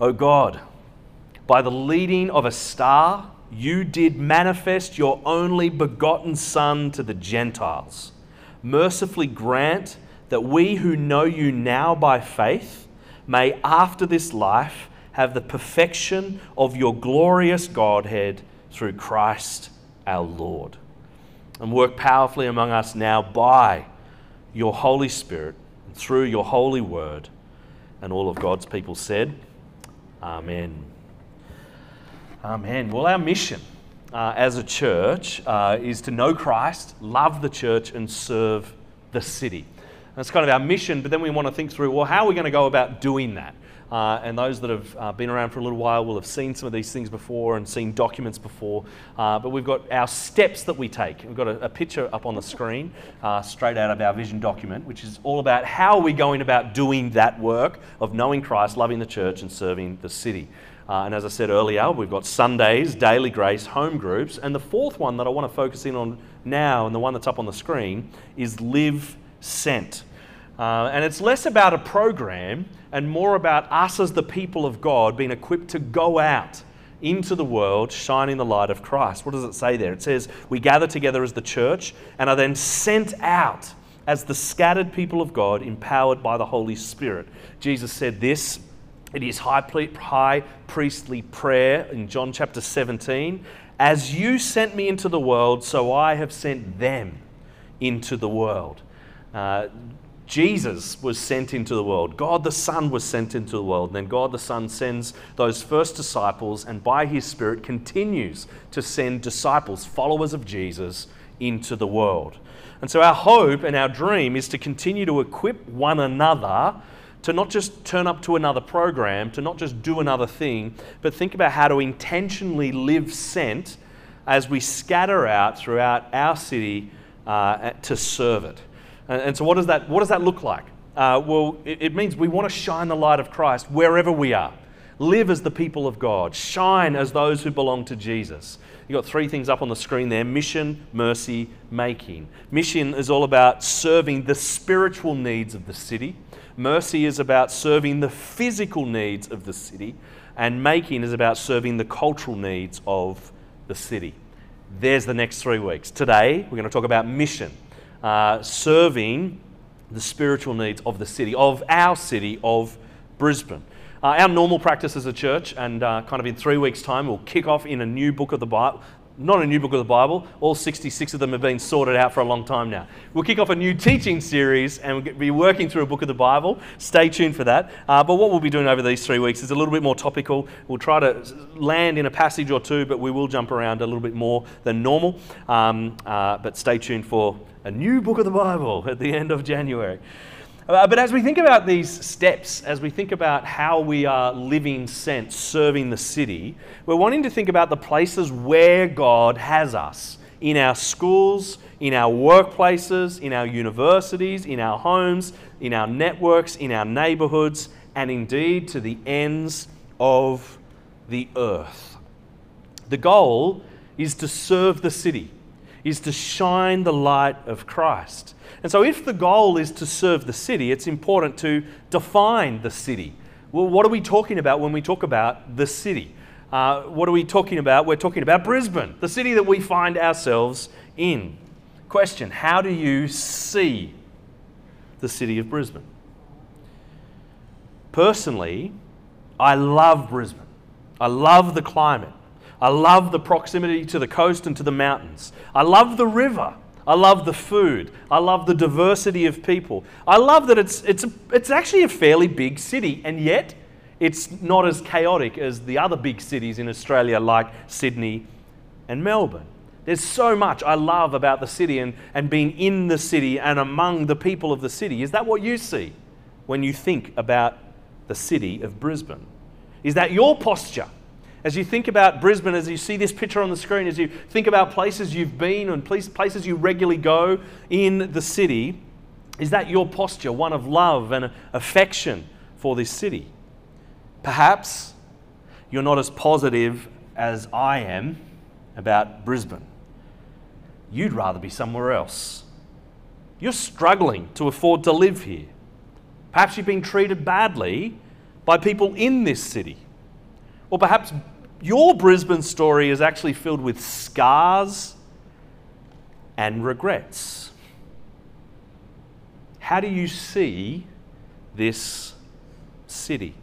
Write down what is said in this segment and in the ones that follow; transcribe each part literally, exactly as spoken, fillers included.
O God, by the leading of a star, you did manifest your only begotten Son to the Gentiles. Mercifully grant that we who know you now by faith may after this life have the perfection of your glorious Godhead through Christ our Lord. And work powerfully among us now by your Holy Spirit and through your holy word. And all of God's people said, Amen. Amen. Well, our mission uh, as a church uh, is to know Christ, love the church, and serve the city. That's kind of our mission, but then we want to think through, well, how are we going to go about doing that? Uh, and those that have uh, been around for a little while will have seen some of these things before and seen documents before. Uh, but we've got our steps that we take. We've got a, a picture up on the screen, uh, straight out of our vision document, which is all about how are we going about doing that work of knowing Christ, loving the church, and serving the city. Uh, and as I said earlier, we've got Sundays, daily grace, home groups. And the fourth one that I want to focus in on now, and the one that's up on the screen, is Live Sent. Uh, and it's less about a program and more about us as the people of God being equipped to go out into the world, shining the light of Christ. What does it say there? It says, we gather together as the church and are then sent out as the scattered people of God, empowered by the Holy Spirit. Jesus said this in his high, high priestly prayer in John chapter seventeen, as you sent me into the world, so I have sent them into the world. Uh, Jesus was sent into the world. God the Son was sent into the world. And then God the Son sends those first disciples and by his Spirit continues to send disciples, followers of Jesus, into the world. And so our hope and our dream is to continue to equip one another to not just turn up to another program, to not just do another thing, but think about how to intentionally live sent as we scatter out throughout our city uh, to serve it. And so what does that, what does that look like? Uh, well, it, it means we want to shine the light of Christ wherever we are. Live as the people of God. Shine as those who belong to Jesus. You've got three things up on the screen there: mission, mercy, making. Mission is all about serving the spiritual needs of the city. Mercy is about serving the physical needs of the city. And making is about serving the cultural needs of the city. There's the next three weeks. Today, we're going to talk about mission. Uh, serving the spiritual needs of the city, of our city, of Brisbane. Uh, our normal practice as a church, and uh, kind of in three weeks' time, we'll kick off in a new book of the Bible. Not a new book of the Bible, all sixty-six of them have been sorted out for a long time now. We'll kick off a new teaching series and we'll be working through a book of the Bible. Stay tuned for that. Uh, but what we'll be doing over these three weeks is a little bit more topical. We'll try to land in a passage or two, but we will jump around a little bit more than normal. Um, uh, but stay tuned for a new book of the Bible at the end of January. Uh, but as we think about these steps, as we think about how we are living sent, serving the city, we're wanting to think about the places where God has us. In our schools, in our workplaces, in our universities, in our homes, in our networks, in our neighbourhoods, and indeed to the ends of the earth. The goal is to serve the city, is to shine the light of Christ. And so if the goal is to serve the city, it's important to define the city. Well, what are we talking about when we talk about the city? Uh, what are we talking about? We're talking about Brisbane, the city that we find ourselves in. Question, how do you see the city of Brisbane? Personally, I love Brisbane. I love the climate. I love the proximity to the coast and to the mountains. I love the river. I love the food. I love the diversity of people. I love that it's it's a, it's actually a fairly big city, and yet it's not as chaotic as the other big cities in Australia like Sydney and Melbourne. There's so much I love about the city and, and being in the city and among the people of the city. Is that what you see when you think about the city of Brisbane? Is that your posture? As you think about Brisbane, as you see this picture on the screen, as you think about places you've been and places you regularly go in the city, is that your posture, one of love and affection for this city? Perhaps you're not as positive as I am about Brisbane. You'd rather be somewhere else. You're struggling to afford to live here. Perhaps you've been treated badly by people in this city. Or perhaps your Brisbane story is actually filled with scars and regrets. How do you see this city?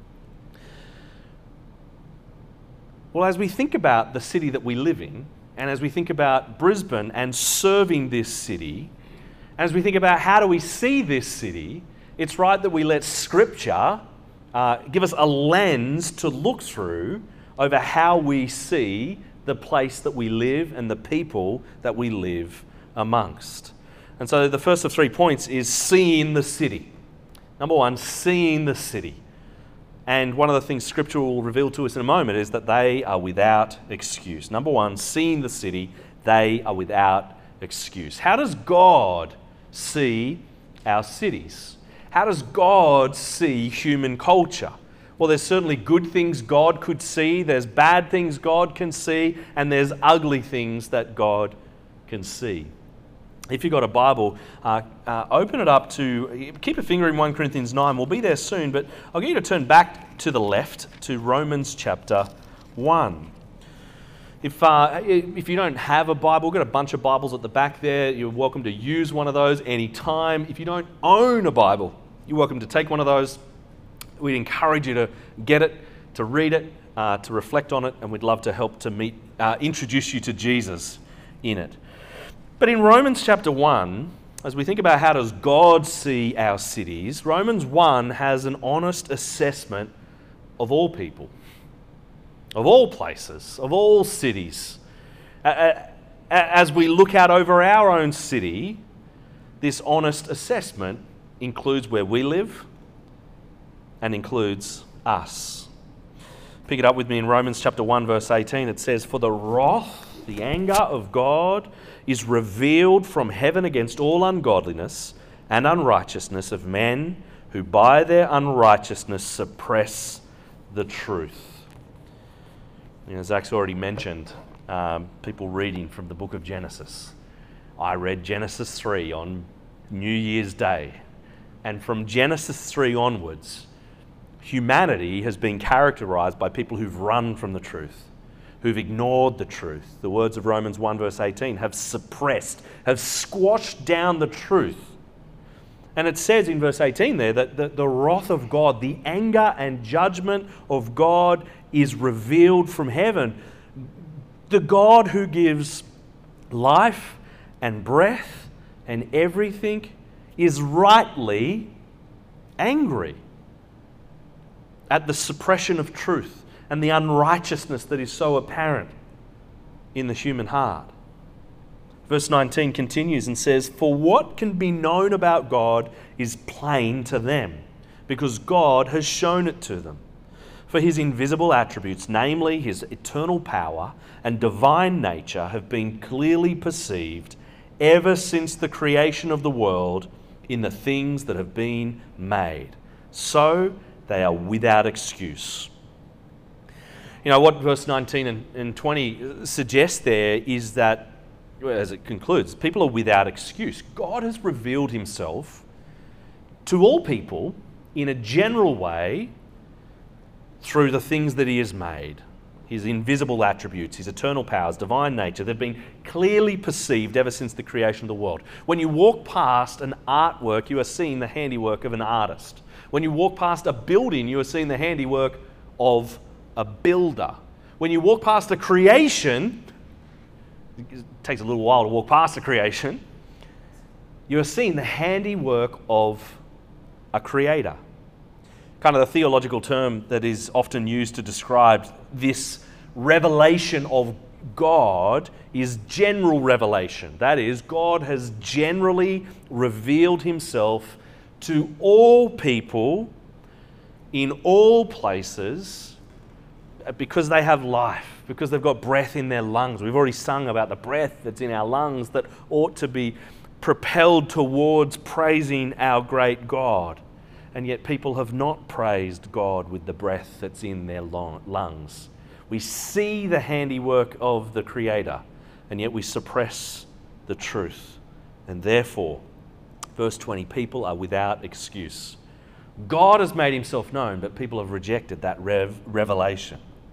Well, as we think about the city that we live in, and as we think about Brisbane and serving this city, as we think about how do we see this city, it's right that we let Scripture uh, give us a lens to look through over how we see the place that we live and the people that we live amongst. And so the first of three points is seeing the city. Number one, seeing the city. And one of the things Scripture will reveal to us in a moment is that they are without excuse. Number one, seeing the city, they are without excuse. How does God see our cities? How does God see human culture? Well, there's certainly good things God could see, there's bad things God can see, and there's ugly things that God can see. If you've got a Bible, uh, uh, open it up to, keep a finger in First Corinthians nine, we'll be there soon, but I'll get you to turn back to the left to Romans chapter one. If, uh, if you don't have a Bible, we've got a bunch of Bibles at the back there. You're welcome to use one of those anytime. If you don't own a Bible, you're welcome to take one of those. We'd encourage you to get it, to read it, uh, to reflect on it, and we'd love to help to meet, uh, introduce you to Jesus in it. But in Romans chapter one, as we think about how does God see our cities, Romans one has an honest assessment of all people, of all places, of all cities. As we look out over our own city, this honest assessment includes where we live and includes us. Pick it up with me in Romans chapter one, verse eighteen. It says, "For the wrath, the anger of God is revealed from heaven against all ungodliness and unrighteousness of men who by their unrighteousness suppress the truth." You know, Zach's already mentioned um, people reading from the book of Genesis. I read Genesis three on New Year's Day. And from Genesis three onwards, humanity has been characterized by people who've run from the truth, who've ignored the truth. The words of Romans one verse eighteen have suppressed, have squashed down the truth. And it says in verse eighteen there that the, the wrath of God, the anger and judgment of God is revealed from heaven. The God who gives life and breath and everything is rightly angry at the suppression of truth and the unrighteousness that is so apparent in the human heart. Verse nineteen continues and says, "For what can be known about God is plain to them, because God has shown it to them. For his invisible attributes, namely his eternal power and divine nature, have been clearly perceived ever since the creation of the world in the things that have been made. So they are without excuse." You know, what verse nineteen and, and twenty suggest there is that, as it concludes, people are without excuse. God has revealed himself to all people in a general way through the things that he has made. His invisible attributes, his eternal powers, divine nature, they've been clearly perceived ever since the creation of the world. When you walk past an artwork, you are seeing the handiwork of an artist. When you walk past a building, you are seeing the handiwork of a builder. When you walk past a creation, it takes a little while to walk past a creation, you are seeing the handiwork of a creator. Kind of the theological term that is often used to describe this revelation of God is general revelation. That is, God has generally revealed himself to all people in all places because they have life, because they've got breath in their lungs. We've already sung about the breath that's in our lungs that ought to be propelled towards praising our great God. And yet people have not praised God with the breath that's in their lungs. We see the handiwork of the Creator, and yet we suppress the truth. And therefore, verse twenty, people are without excuse. God has made himself known, but people have rejected that rev- revelation.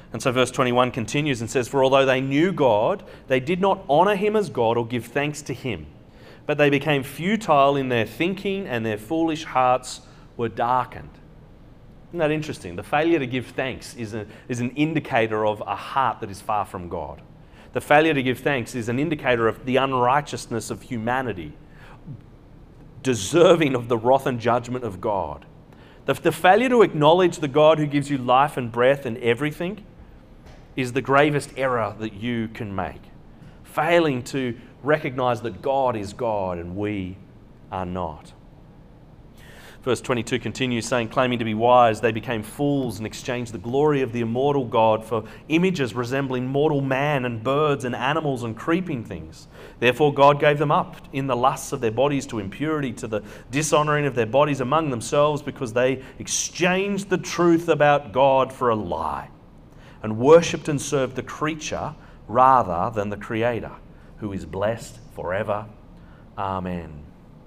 And so verse twenty-one continues and says, "For although they knew God, they did not honour him as God or give thanks to him. But they became futile in their thinking, and their foolish hearts were darkened." Isn't that interesting? The failure to give thanks is, a, is an indicator of a heart that is far from God. The failure to give thanks is an indicator of the unrighteousness of humanity, deserving of the wrath and judgment of God. The, the failure to acknowledge the God who gives you life and breath and everything is the gravest error that you can make. Failing to recognize that God is God and we are not. Verse twenty-two continues saying, "Claiming to be wise, they became fools and exchanged the glory of the immortal God for images resembling mortal man and birds and animals and creeping things. Therefore God gave them up in the lusts of their bodies to impurity, to the dishonouring of their bodies among themselves, because they exchanged the truth about God for a lie, and worshipped and served the creature rather than the Creator, who is blessed forever. Amen."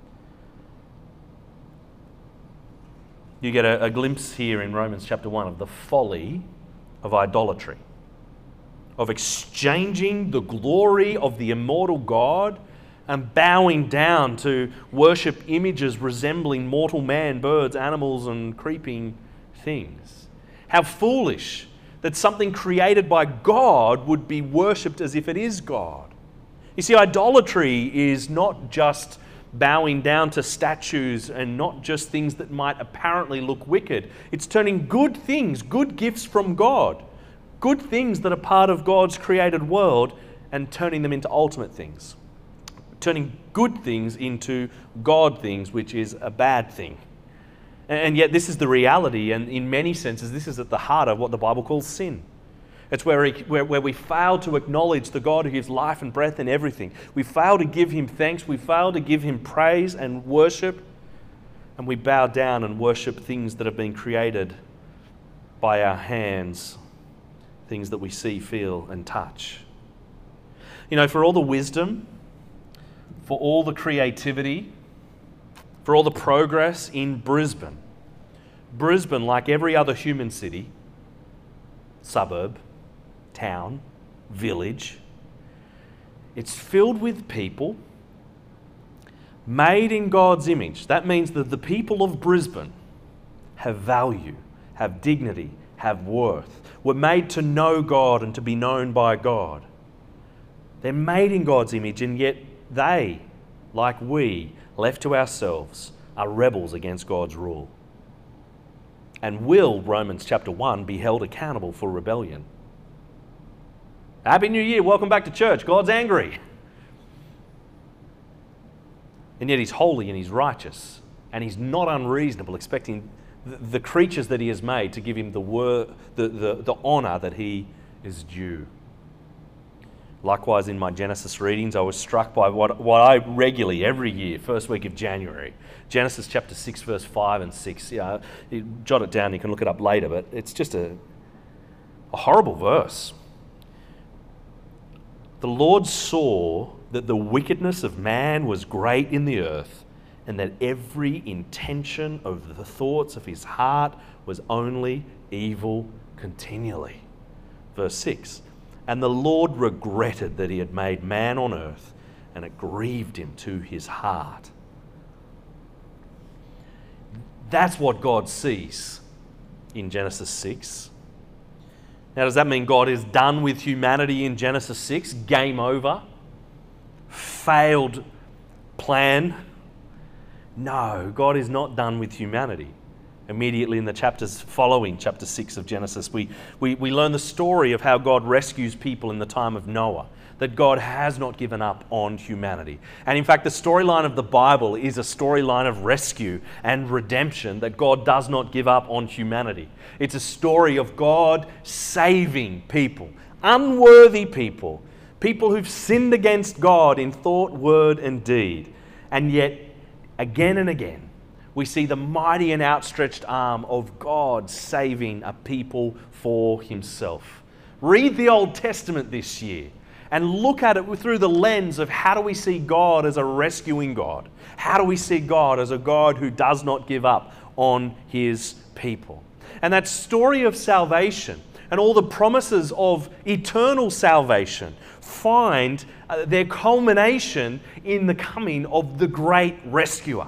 You get a, a glimpse here in Romans chapter one of the folly of idolatry, of exchanging the glory of the immortal God and bowing down to worship images resembling mortal man, birds, animals, and creeping things. How foolish that something created by God would be worshipped as if it is God. You see, idolatry is not just bowing down to statues and not just things that might apparently look wicked. It's turning good things, good gifts from God, good things that are part of God's created world, and turning them into ultimate things. Turning good things into God things, which is a bad thing. And yet this is the reality, and in many senses this is at the heart of what the Bible calls sin. It's where, we, where, where we fail to acknowledge the God who gives life and breath and everything. We fail to give him thanks. We fail to give him praise and worship. And we bow down and worship things that have been created by our hands, things that we see, feel, and touch. You know, for all the wisdom, for all the creativity, for all the progress in Brisbane, Brisbane, like every other human city, suburb, town, village, it's filled with people made in God's image. That means that the people of Brisbane have value, have dignity, have worth. We're made to know God and to be known by God. They're made in God's image, and yet they, like we, left to ourselves, are rebels against God's rule. And will, Romans chapter one, be held accountable for rebellion. Happy New Year, welcome back to church. God's angry. And yet he's holy and he's righteous, and he's not unreasonable, expecting the, the creatures that he has made to give him the, wor- the, the, the honour that he is due. Likewise, in my Genesis readings, I was struck by what, what I regularly, every year, first week of January, Genesis chapter six, verse five and six. Yeah, you jot it down, you can look it up later, but it's just a, a horrible verse. The Lord saw that the wickedness of man was great in the earth, and that every intention of the thoughts of his heart was only evil continually. Verse six. And the Lord regretted that he had made man on earth, and it grieved him to his heart. That's what God sees in Genesis six. Now, does that mean God is done with humanity in Genesis six? Game over? Failed plan? No, God is not done with humanity. Immediately in the chapters following chapter six of Genesis, we, we, we learn the story of how God rescues people in the time of Noah, that God has not given up on humanity. And in fact, the storyline of the Bible is a storyline of rescue and redemption, that God does not give up on humanity. It's a story of God saving people, unworthy people, people who've sinned against God in thought, word, and deed. And yet, again and again, we see the mighty and outstretched arm of God saving a people for himself. Read the Old Testament this year and look at it through the lens of how do we see God as a rescuing God? How do we see God as a God who does not give up on his people? And that story of salvation, and all the promises of eternal salvation find uh, their culmination in the coming of the great rescuer,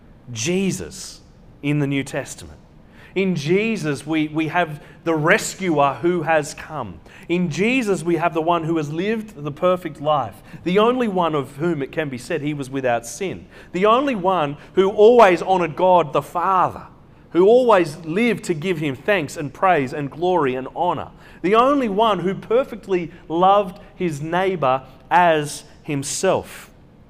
Jesus, in the New Testament. In Jesus, we, we have the rescuer who has come. In Jesus, we have the one who has lived the perfect life, the only one of whom it can be said he was without sin, the only one who always honoured God the Father, who always lived to give him thanks and praise and glory and honour, the only one who perfectly loved his neighbour as himself.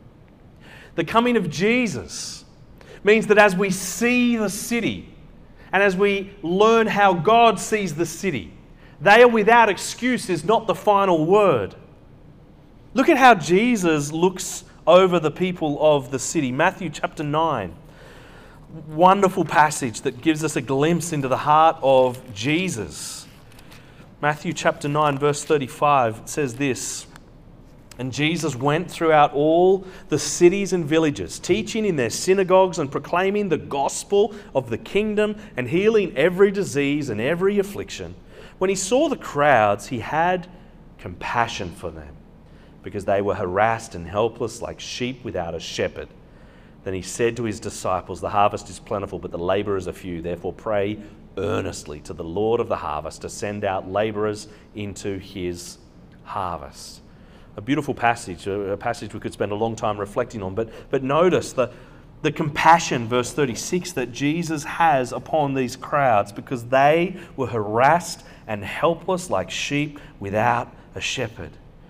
The coming of Jesus means that as we see the city, and as we learn how God sees the city, they are without excuse is not the final word. Look at how Jesus looks over the people of the city. Matthew chapter nine. Wonderful passage that gives us a glimpse into the heart of Jesus. Matthew chapter nine, verse thirty-five says this: "And Jesus went throughout all the cities and villages, teaching in their synagogues and proclaiming the gospel of the kingdom and healing every disease and every affliction. When he saw the crowds, he had compassion for them, because they were harassed and helpless like sheep without a shepherd. Then he said to his disciples, 'The harvest is plentiful, but the labourers are few. Therefore pray earnestly to the Lord of the harvest to send out labourers into his harvest.'" A beautiful passage, a passage we could spend a long time reflecting on. But, but notice the, the compassion, verse thirty-six, that Jesus has upon these crowds, because they were harassed and helpless like sheep without a shepherd.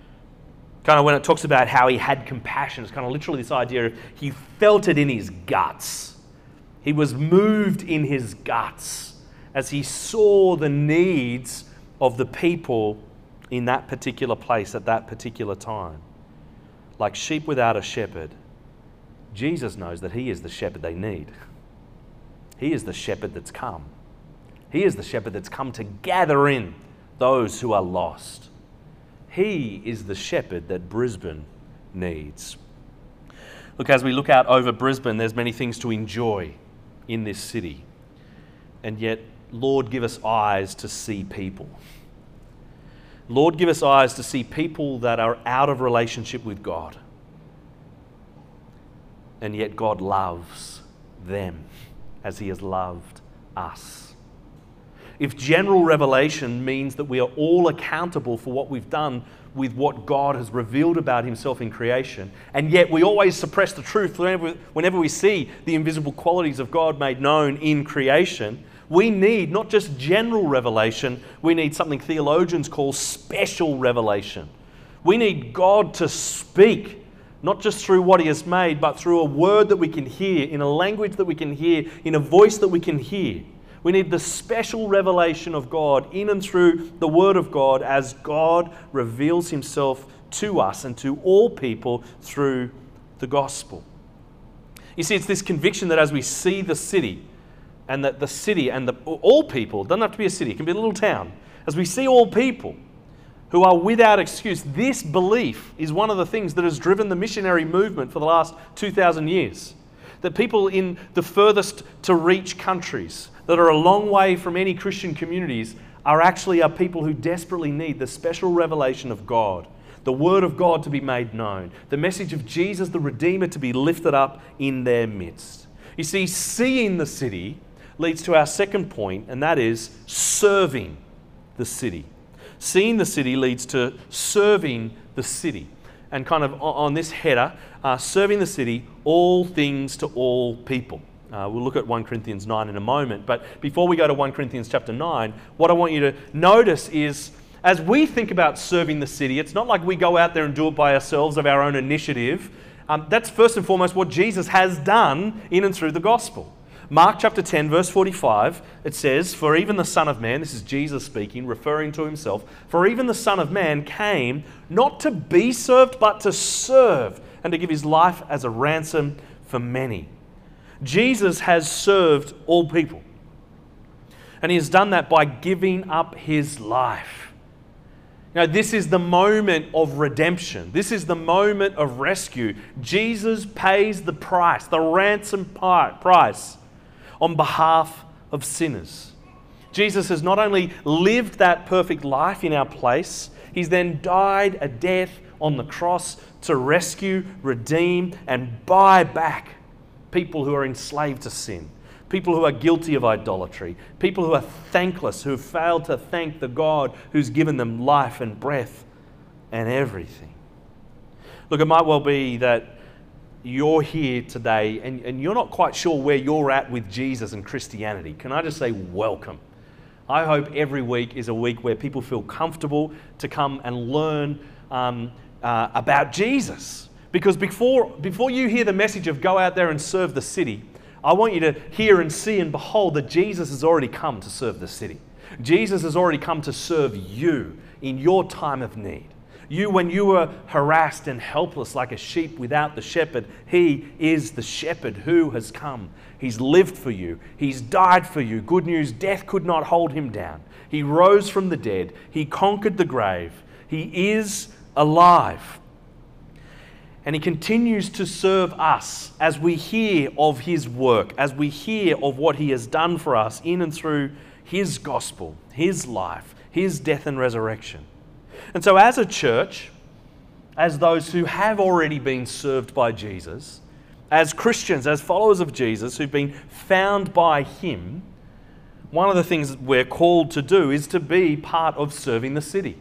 Kind of when it talks about how he had compassion, it's kind of literally this idea of he felt it in his guts. He was moved in his guts as he saw the needs of the people in that particular place at that particular time. Like sheep without a shepherd, Jesus knows that he is the shepherd they need. He is the shepherd that's come. He is the shepherd that's come to gather in those who are lost. He is the shepherd that Brisbane needs. Look, as we look out over Brisbane, there's many things to enjoy in this city. And yet, Lord, give us eyes to see people. Lord, give us eyes to see people that are out of relationship with God. And yet God loves them as he has loved us. If general revelation means that we are all accountable for what we've done with what God has revealed about himself in creation, and yet we always suppress the truth whenever, whenever we see the invisible qualities of God made known in creation, we need not just general revelation, we need something theologians call special revelation. We need God to speak, not just through what he has made, but through a word that we can hear, in a language that we can hear, in a voice that we can hear. We need the special revelation of God in and through the word of God as God reveals himself to us and to all people through the gospel. You see, it's this conviction that as we see the city, and that the city and the, all people, it doesn't have to be a city, it can be a little town. As we see all people who are without excuse, this belief is one of the things that has driven the missionary movement for the last two thousand years. That people in the furthest to reach countries that are a long way from any Christian communities are actually are people who desperately need the special revelation of God, the word of God to be made known, the message of Jesus the Redeemer to be lifted up in their midst. You see, seeing the city leads to our second point, and that is serving the city. Seeing the city leads to serving the city. And kind of on this header, uh, serving the city, all things to all people. Uh, we'll look at First Corinthians nine in a moment, but before we go to First Corinthians chapter nine, what I want you to notice is, as we think about serving the city, it's not like we go out there and do it by ourselves of our own initiative. Um, that's first and foremost what Jesus has done in and through the gospel. Mark chapter ten, verse forty-five, it says, "For even the Son of Man," this is Jesus speaking, referring to himself, "for even the Son of Man came not to be served, but to serve, and to give his life as a ransom for many." Jesus has served all people. And he has done that by giving up his life. Now, this is the moment of redemption. This is the moment of rescue. Jesus pays the price, the ransom price, on behalf of sinners. Jesus has not only lived that perfect life in our place, he's then died a death on the cross to rescue, redeem, and buy back people who are enslaved to sin, people who are guilty of idolatry, people who are thankless, who have failed to thank the God who's given them life and breath and everything. Look, it might well be that you're here today and, and you're not quite sure where you're at with Jesus and Christianity. Can I just say welcome? I hope every week is a week where people feel comfortable to come and learn um, uh, about Jesus. Because before, before you hear the message of go out there and serve the city, I want you to hear and see and behold that Jesus has already come to serve the city. Jesus has already come to serve you in your time of need. You, when you were harassed and helpless like a sheep without the shepherd, he is the shepherd who has come. He's lived for you. He's died for you. Good news, death could not hold him down. He rose from the dead. He conquered the grave. He is alive. And he continues to serve us as we hear of his work, as we hear of what he has done for us in and through his gospel, his life, his death and resurrection. And so as a church, as those who have already been served by Jesus, as Christians, as followers of Jesus who've been found by him, one of the things we're called to do is to be part of serving the city.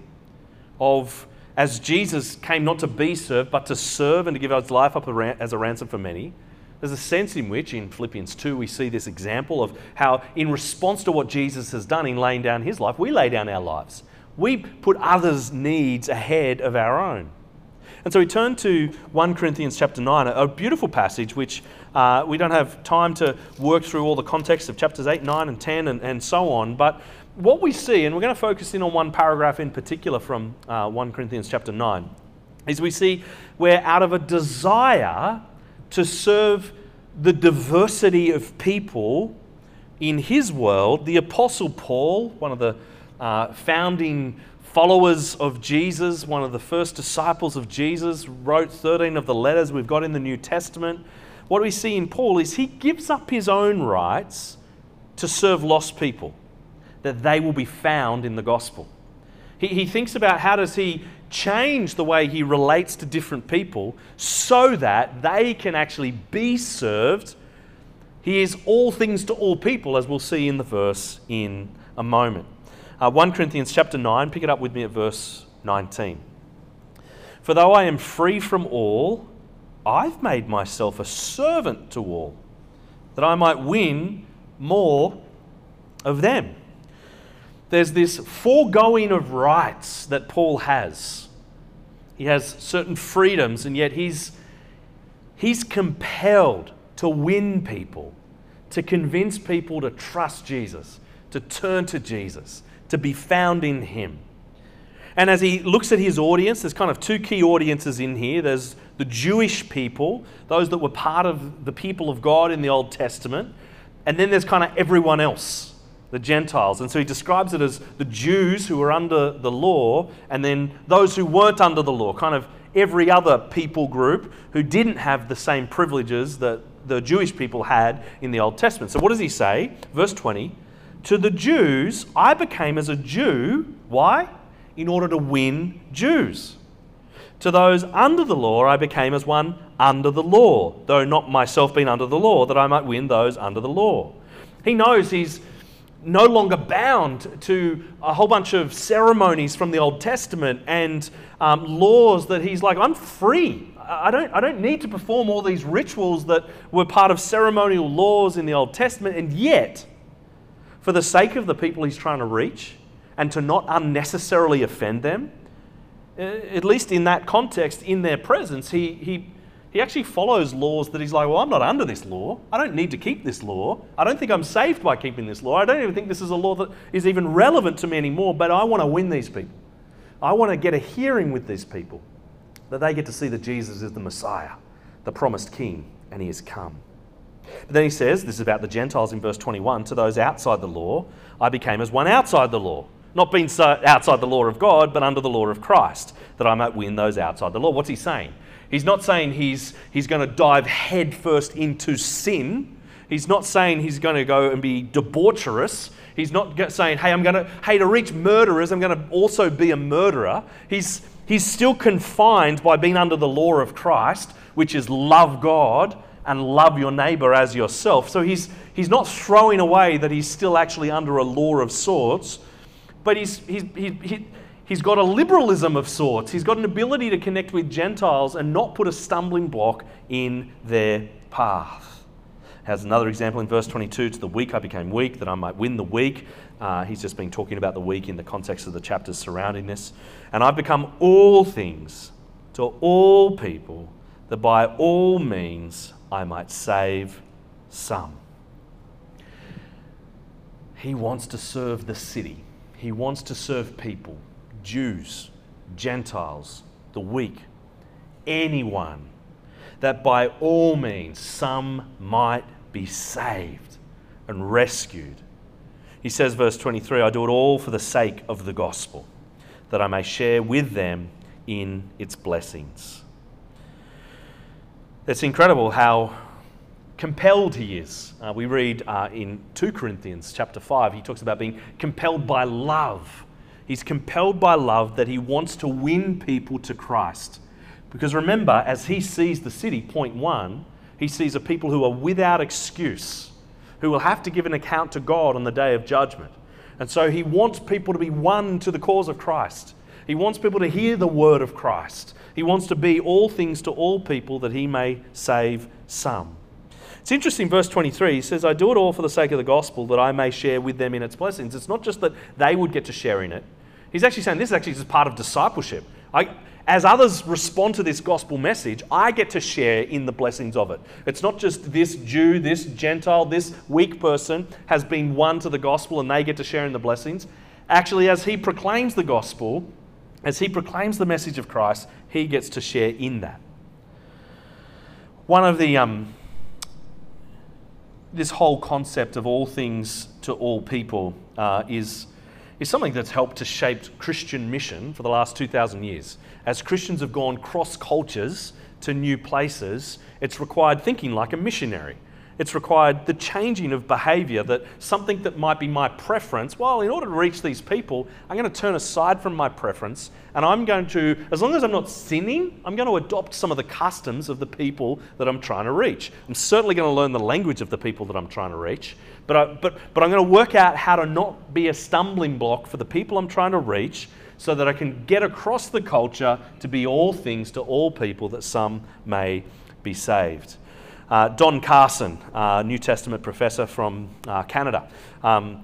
Of, as Jesus came not to be served, but to serve and to give his life up as a ransom for many, there's a sense in which, in Philippians two, we see this example of how, in response to what Jesus has done in laying down his life, we lay down our lives. We put others' needs ahead of our own. And so we turn to First Corinthians chapter nine, a beautiful passage which uh, we don't have time to work through all the context of chapters eight, nine, and ten, and, and so on. But what we see, and we're going to focus in on one paragraph in particular from uh, First Corinthians chapter nine, is we see where out of a desire to serve the diversity of people in his world, the Apostle Paul, one of the uh, founding followers of Jesus, one of the first disciples of Jesus, wrote thirteen of the letters we've got in the New Testament. What we see in Paul is he gives up his own rights to serve lost people, that they will be found in the gospel. He, he thinks about how does he change the way he relates to different people so that they can actually be served. He is all things to all people, as we'll see in the verse in a moment. Uh, First Corinthians chapter nine, pick it up with me at verse nineteen. For though I am free from all, I've made myself a servant to all, that I might win more of them. There's this foregoing of rights that Paul has. He has certain freedoms, and yet he's, he's compelled to win people, to convince people to trust Jesus, to turn to Jesus, to be found in him. And as he looks at his audience, there's kind of two key audiences in here. There's the Jewish people, those that were part of the people of God in the Old Testament, and then there's kind of everyone else, the Gentiles. And so he describes it as the Jews who were under the law, and then those who weren't under the law, kind of every other people group who didn't have the same privileges that the Jewish people had in the Old Testament. So what does he say? Verse twenty, to the Jews, I became as a Jew. Why? In order to win Jews. To those under the law, I became as one under the law, though not myself being under the law, that I might win those under the law. He knows he's no longer bound to a whole bunch of ceremonies from the Old Testament and um, laws that he's like, I'm free. I don't, I don't need to perform all these rituals that were part of ceremonial laws in the Old Testament, and yet, for the sake of the people he's trying to reach and to not unnecessarily offend them, at least in that context, in their presence, he, he, he actually follows laws that he's like, well, I'm not under this law. I don't need to keep this law. I don't think I'm saved by keeping this law. I don't even think this is a law that is even relevant to me anymore, but I want to win these people. I want to get a hearing with these people, that they get to see that Jesus is the Messiah, the promised King, and he has come. But then he says, this is about the Gentiles in verse twenty-one, to those outside the law, I became as one outside the law. Not being so outside the law of God, but under the law of Christ, that I might win those outside the law. What's he saying? He's not saying he's, he's going to dive headfirst into sin. He's not saying he's going to go and be debaucherous. He's not saying, hey, I'm going to, hey, to reach murderers, I'm going to also be a murderer. He's, he's still confined by being under the law of Christ, which is love God and love your neighbor as yourself. So he's, he's not throwing away that he's still actually under a law of sorts, but he's, he's, he, he, he's got a liberalism of sorts. He's got an ability to connect with Gentiles and not put a stumbling block in their path. Has another example in verse twenty-two, to the weak I became weak, that I might win the weak. Uh, he's just been talking about the weak in the context of the chapters surrounding this. And I've become all things to all people, that by all means I might save some. He wants to serve the city. He wants to serve people, Jews, Gentiles, the weak, anyone, that by all means some might be saved and rescued. He says, verse twenty-three, I do it all for the sake of the gospel, that I may share with them in its blessings. It's incredible how compelled he is. Uh, we read uh, in two Corinthians chapter five, he talks about being compelled by love. He's compelled by love that he wants to win people to Christ. Because remember, as he sees the city, point one, he sees a people who are without excuse, who will have to give an account to God on the day of judgment. And so he wants people to be won to the cause of Christ. He wants people to hear the word of Christ. He wants to be all things to all people that he may save some. It's interesting, verse twenty-three, he says, I do it all for the sake of the gospel, that I may share with them in its blessings. It's not just that they would get to share in it. He's actually saying this is actually just part of discipleship. I, As others respond to this gospel message, I get to share in the blessings of it. It's not just this Jew, this Gentile, this weak person has been won to the gospel and they get to share in the blessings. Actually, as he proclaims the gospel, as he proclaims the message of Christ, he gets to share in that. One of the, um, this whole concept of all things to all people uh, is is something that's helped to shape Christian mission for the last two thousand years. As Christians have gone cross cultures to new places, it's required thinking like a missionary. It's required the changing of behaviour, that something that might be my preference, well, in order to reach these people, I'm going to turn aside from my preference and I'm going to, as long as I'm not sinning, I'm going to adopt some of the customs of the people that I'm trying to reach. I'm certainly going to learn the language of the people that I'm trying to reach, but, I, but, but I'm going to work out how to not be a stumbling block for the people I'm trying to reach, so that I can get across the culture to be all things to all people, that some may be saved. Uh, Don Carson, uh, New Testament professor from uh, Canada, um,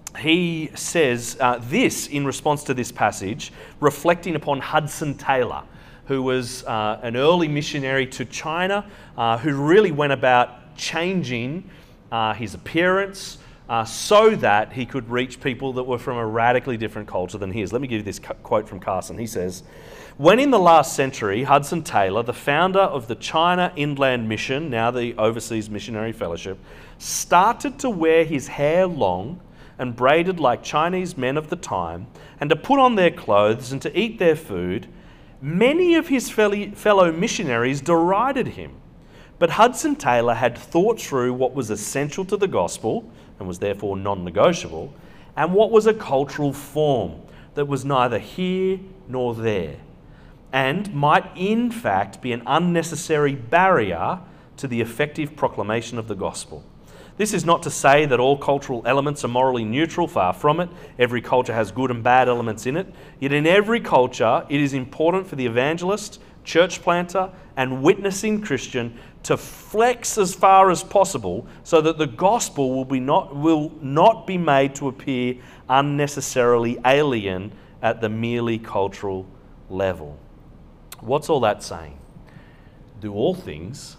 he says uh, this in response to this passage, reflecting upon Hudson Taylor, who was uh, an early missionary to China, uh, who really went about changing uh, his appearance uh, so that he could reach people that were from a radically different culture than his. Let me give you this quote from Carson. He says, when in the last century, Hudson Taylor, the founder of the China Inland Mission, now the Overseas Missionary Fellowship, started to wear his hair long and braided like Chinese men of the time, and to put on their clothes and to eat their food, many of his fellow missionaries derided him. But Hudson Taylor had thought through what was essential to the gospel, and was therefore non-negotiable, and what was a cultural form that was neither here nor there, and might in fact be an unnecessary barrier to the effective proclamation of the gospel. This is not to say that all cultural elements are morally neutral, far from it. Every culture has good and bad elements in it. Yet in every culture, it is important for the evangelist, church planter, and witnessing Christian to flex as far as possible so that the gospel will be not, will not be made to appear unnecessarily alien at the merely cultural level. What's all that saying? Do all things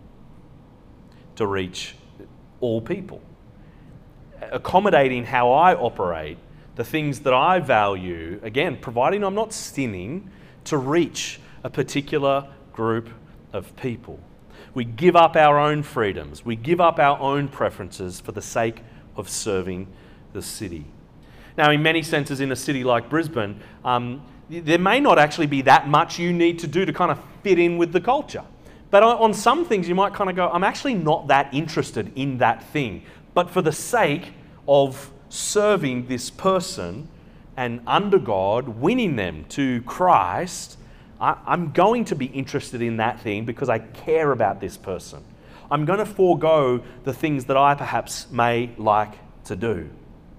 to reach all people. Accommodating how I operate, the things that I value, again, providing I'm not sinning, to reach a particular group of people. We give up our own freedoms. We give up our own preferences for the sake of serving the city. Now, in many senses, in a city like Brisbane, um, there may not actually be that much you need to do to kind of fit in with the culture. But on some things, you might kind of go, I'm actually not that interested in that thing. But for the sake of serving this person and under God, winning them to Christ, I, I'm going to be interested in that thing because I care about this person. I'm going to forego the things that I perhaps may like to do.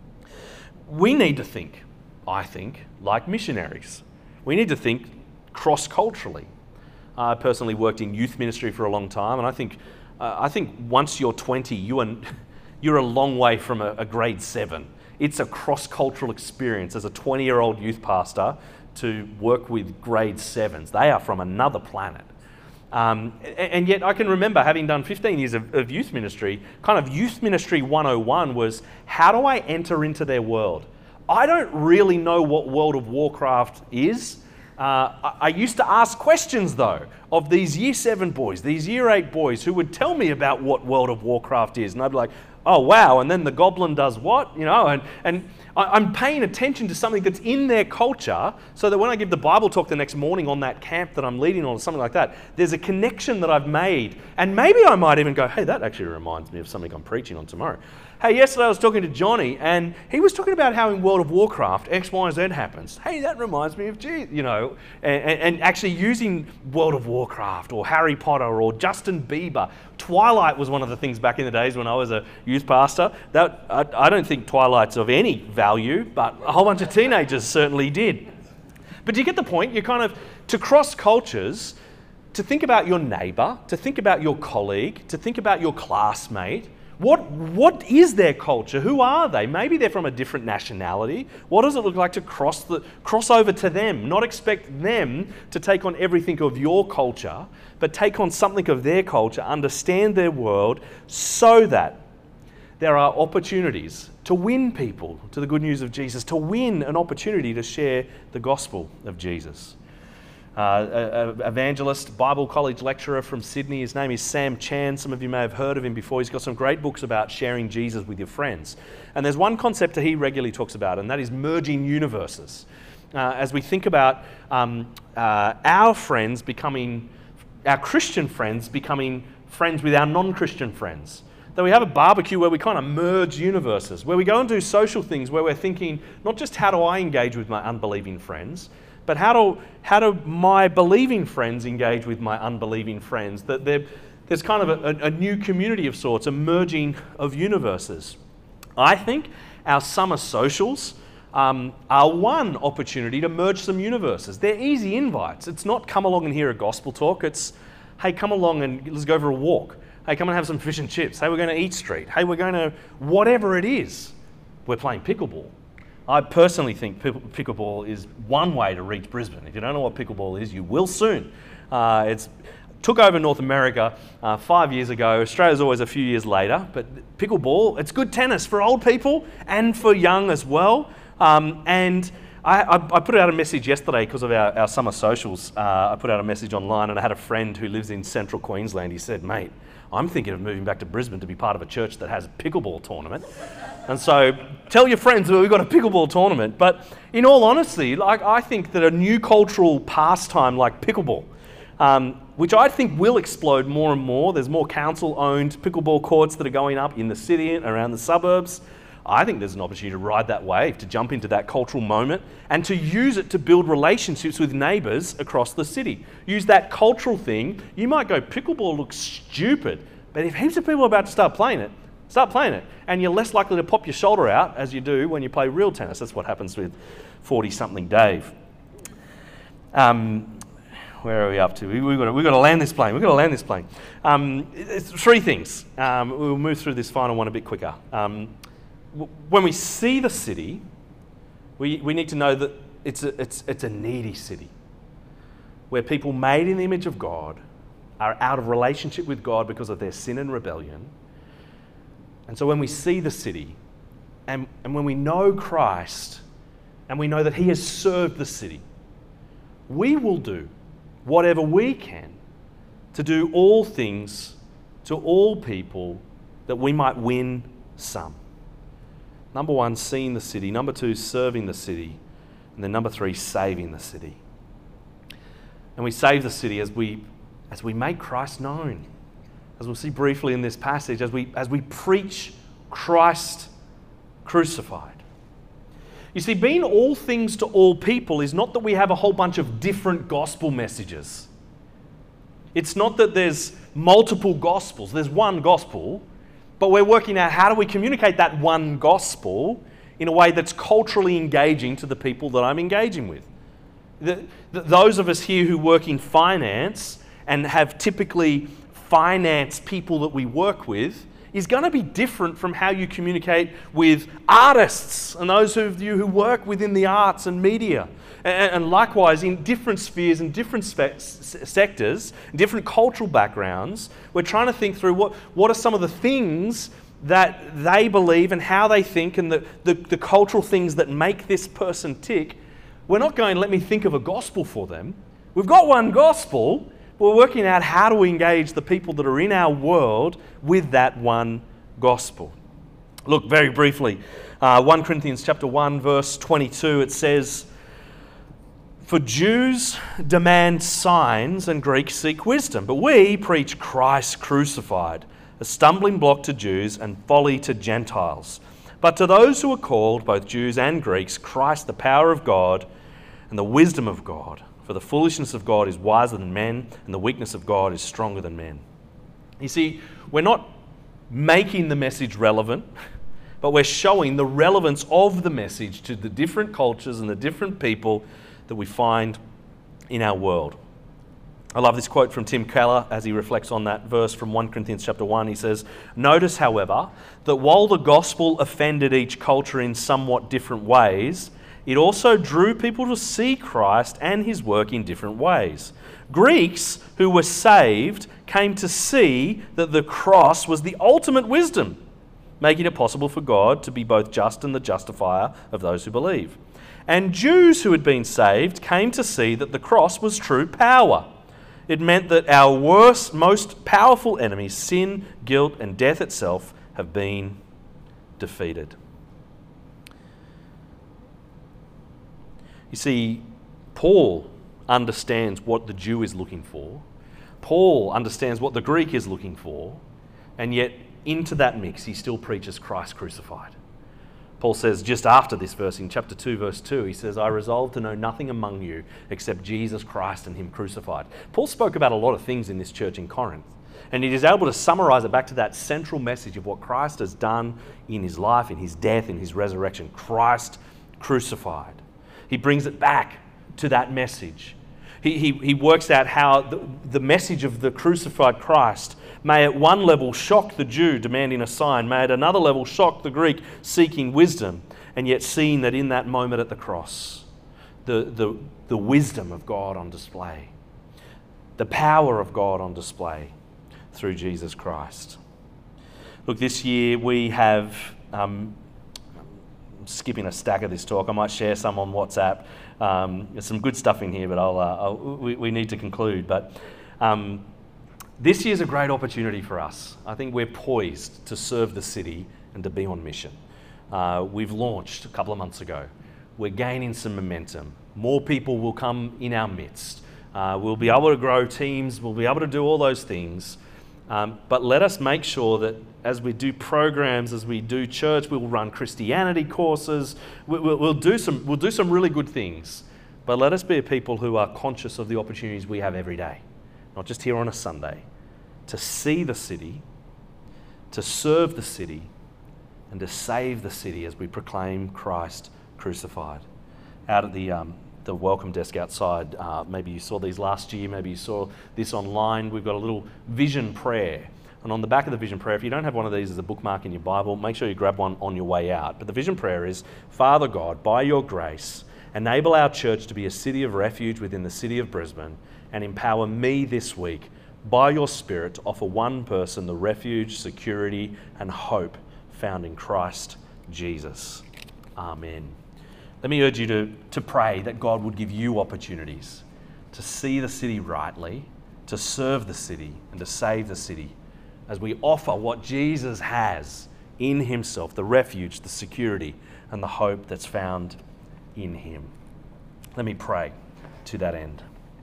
We need to think, I think, like missionaries. We need to think cross-culturally. I personally worked in youth ministry for a long time, and I think uh, I think once you're twenty, you are, you're a long way from a, a grade seven. It's a cross-cultural experience as a twenty-year-old youth pastor to work with grade sevens. They are from another planet. Um, and yet I can remember, having done fifteen years of, of youth ministry, kind of youth ministry one oh one was, how do I enter into their world? I don't really know what World of Warcraft is. Uh, I, I used to ask questions, though, of these year seven boys, these year eight boys who would tell me about what World of Warcraft is. And I'd be like, oh, wow, and then the goblin does what? You know, and, and I, I'm paying attention to something that's in their culture so that when I give the Bible talk the next morning on that camp that I'm leading on or something like that, there's a connection that I've made. And maybe I might even go, hey, that actually reminds me of something I'm preaching on tomorrow. Hey, yesterday I was talking to Johnny, and he was talking about how in World of Warcraft, X, Y, and Z happens. Hey, that reminds me of G, you know, and, and actually using World of Warcraft or Harry Potter or Justin Bieber. Twilight was one of the things back in the days when I was a youth pastor. That I, I don't think Twilight's of any value, but a whole bunch of teenagers certainly did. But do you get the point? You're kind of, to cross cultures, to think about your neighbour, to think about your colleague, to think about your classmate. What, what is their culture? Who are they? Maybe they're from a different nationality. What does it look like to cross, the, cross over to them? Not expect them to take on everything of your culture, but take on something of their culture, understand their world, so that there are opportunities to win people to the good news of Jesus, to win an opportunity to share the gospel of Jesus. Uh, a, a evangelist, Bible college lecturer from Sydney. His name is Sam Chan. Some of you may have heard of him before. He's got some great books about sharing Jesus with your friends. And there's one concept that he regularly talks about, and that is merging universes. Uh, as we think about um, uh, our friends becoming, our Christian friends becoming friends with our non-Christian friends. That we have a barbecue where we kind of merge universes, where we go and do social things, where we're thinking, not just how do I engage with my unbelieving friends, but how do, how do my believing friends engage with my unbelieving friends? That there's kind of a, a new community of sorts, a merging of universes. I think our summer socials um, are one opportunity to merge some universes. They're easy invites. It's not come along and hear a gospel talk. It's, hey, come along and let's go for a walk. Hey, come and have some fish and chips. Hey, we're going to eat street. Hey, we're going to, whatever it is, we're playing pickleball. I personally think pickleball is one way to reach Brisbane. If you don't know what pickleball is, you will soon. Uh, it's took over North America uh, five years ago. Australia's always a few years later. But pickleball, it's good tennis for old people and for young as well. Um, and I, I, I put out a message yesterday because of our, our summer socials. Uh, I put out a message online, and I had a friend who lives in central Queensland. He said, mate, I'm thinking of moving back to Brisbane to be part of a church that has a pickleball tournament. And so tell your friends that we've got a pickleball tournament. But in all honesty, like, I think that a new cultural pastime like pickleball, um, which I think will explode more and more. There's more council-owned pickleball courts that are going up in the city and around the suburbs. I think there's an opportunity to ride that wave, to jump into that cultural moment and to use it to build relationships with neighbours across the city. Use that cultural thing. You might go, pickleball looks stupid, but if heaps of people are about to start playing it, start playing it, and you're less likely to pop your shoulder out as you do when you play real tennis. That's what happens with forty-something Dave. Um, where are we up to? We, we've, got to, we've got to land this plane. We've got to land this plane. Um, it's three things. Um, we'll move through this final one a bit quicker. Um, when we see the city, we, we need to know that it's a, it's, it's a needy city where people made in the image of God are out of relationship with God because of their sin and rebellion. And so when we see the city, and, and when we know Christ, and we know that He has served the city, we will do whatever we can to do all things to all people that we might win some. Number one, seeing the city. Number two, serving the city. And then number three, saving the city. And we save the city as we, as we make Christ known. As we'll see briefly in this passage, as we, as we preach Christ, crucified. You see, being all things to all people is not that we have a whole bunch of different gospel messages. It's not that there's multiple gospels. There's one gospel, but we're working out how do we communicate that one gospel in a way that's culturally engaging to the people that I'm engaging with. The, the, those of us here who work in finance and have typically finance people that we work with is going to be different from how you communicate with artists and those of you who work within the arts and media. And, and likewise, in different spheres and different spe- sectors, different cultural backgrounds, we're trying to think through what, what are some of the things that they believe and how they think and the, the, the cultural things that make this person tick. We're not going, let me think of a gospel for them. We've got one gospel. We're working out how to engage the people that are in our world with that one gospel. Look, very briefly, uh, First Corinthians chapter one, verse twenty-two, it says, "For Jews demand signs and Greeks seek wisdom, but we preach Christ crucified, a stumbling block to Jews and folly to Gentiles. But to those who are called, both Jews and Greeks, Christ the power of God and the wisdom of God. For the foolishness of God is wiser than men, and the weakness of God is stronger than men." You see, we're not making the message relevant, but we're showing the relevance of the message to the different cultures and the different people that we find in our world. I love this quote from Tim Keller as he reflects on that verse from First Corinthians chapter one. He says, "Notice, however, that while the gospel offended each culture in somewhat different ways, it also drew people to see Christ and his work in different ways. Greeks who were saved came to see that the cross was the ultimate wisdom, making it possible for God to be both just and the justifier of those who believe. And Jews who had been saved came to see that the cross was true power. It meant that our worst, most powerful enemies, sin, guilt, and death itself, have been defeated." You see, Paul understands what the Jew is looking for. Paul understands what the Greek is looking for. And yet, into that mix, he still preaches Christ crucified. Paul says just after this verse, in chapter two, verse two, he says, "I resolve to know nothing among you except Jesus Christ and him crucified." Paul spoke about a lot of things in this church in Corinth. And he is able to summarize it back to that central message of what Christ has done in his life, in his death, in his resurrection. Christ crucified. He brings it back to that message. He, he, he works out how the, the message of the crucified Christ may at one level shock the Jew demanding a sign, may at another level shock the Greek seeking wisdom, and yet seeing that in that moment at the cross, the, the, the wisdom of God on display, the power of God on display through Jesus Christ. Look, this year we have... Um, skipping a stack of this talk. I might share some on WhatsApp. Um, there's some good stuff in here, but I'll, uh, I'll, we, we need to conclude. But um, this year's a great opportunity for us. I think we're poised to serve the city and to be on mission. Uh, we've launched a couple of months ago. We're gaining some momentum. More people will come in our midst. Uh, we'll be able to grow teams. We'll be able to do all those things. Um, but let us make sure that as we do programs, as we do church, we'll run Christianity courses. We'll, we'll, we'll do some, we'll do some really good things. But let us be a people who are conscious of the opportunities we have every day, not just here on a Sunday, to see the city, to serve the city, and to save the city as we proclaim Christ crucified. Out at the um, the welcome desk outside, uh, maybe you saw these last year, maybe you saw this online. We've got a little vision prayer. And on the back of the vision prayer, if you don't have one of these as a bookmark in your Bible, make sure you grab one on your way out. But the vision prayer is, "Father God, by your grace, enable our church to be a city of refuge within the city of Brisbane, and empower me this week, by your Spirit, to offer one person the refuge, security, and hope found in Christ Jesus. Amen." Let me urge you to, to pray that God would give you opportunities to see the city rightly, to serve the city, and to save the city as we offer what Jesus has in himself, the refuge, the security, and the hope that's found in him. Let me pray to that end.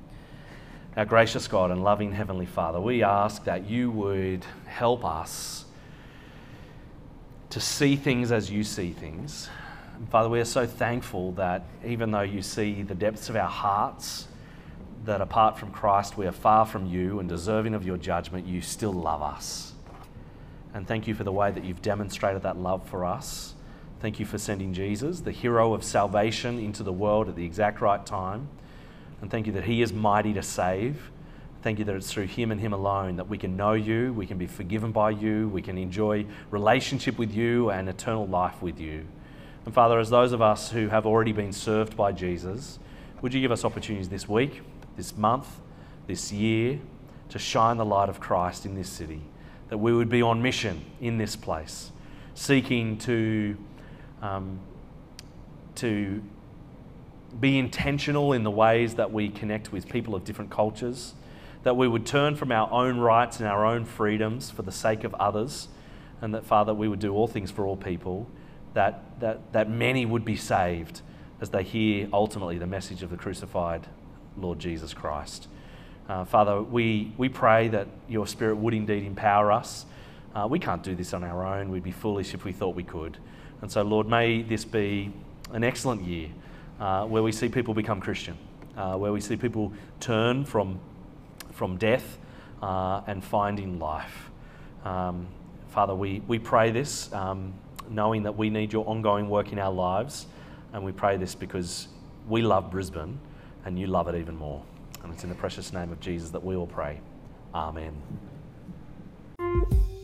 Our gracious God and loving Heavenly Father, we ask that you would help us to see things as you see things. And Father, we are so thankful that even though you see the depths of our hearts, that apart from Christ we are far from you and deserving of your judgment, you still love us. And thank you for the way that you've demonstrated that love for us. Thank you for sending Jesus, the hero of salvation, into the world at the exact right time. And thank you that he is mighty to save. Thank you that it's through him and him alone that we can know you, we can be forgiven by you, we can enjoy relationship with you and eternal life with you. And Father, as those of us who have already been served by Jesus, would you give us opportunities this week, this month, this year, to shine the light of Christ in this city, that we would be on mission in this place, seeking to, um, to be intentional in the ways that we connect with people of different cultures, that we would turn from our own rights and our own freedoms for the sake of others, and that, Father, we would do all things for all people, that, that, that many would be saved as they hear ultimately the message of the crucified Lord Jesus Christ. Uh, Father, we, we pray that your Spirit would indeed empower us. Uh, we can't do this on our own. We'd be foolish if we thought we could. And so, Lord, may this be an excellent year uh, where we see people become Christian, uh, where we see people turn from, from death uh, and finding life. Um, Father, we, we pray this um, knowing that we need your ongoing work in our lives, and we pray this because we love Brisbane and you love it even more. And it's in the precious name of Jesus that we all pray. Amen.